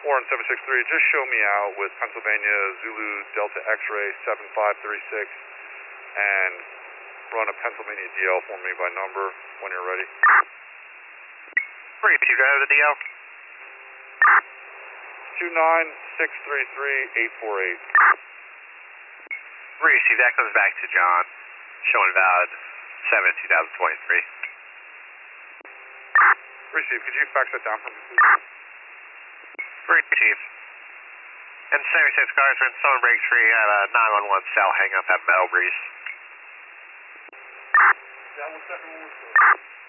Warren 763, just show me out with Pennsylvania Zulu Delta X-ray 7536 and run a Pennsylvania DL for me by number when you're ready. Repeat, do I have the DL? 29633-848. Receive, that comes back to John, showing valid 7/2023. Receive, could you fax that down for me, please? Receive. And 76 cars are in Stone Break Tree at a 911 cell hang up at Metal Breeze. Yeah, 1 second, 1 second.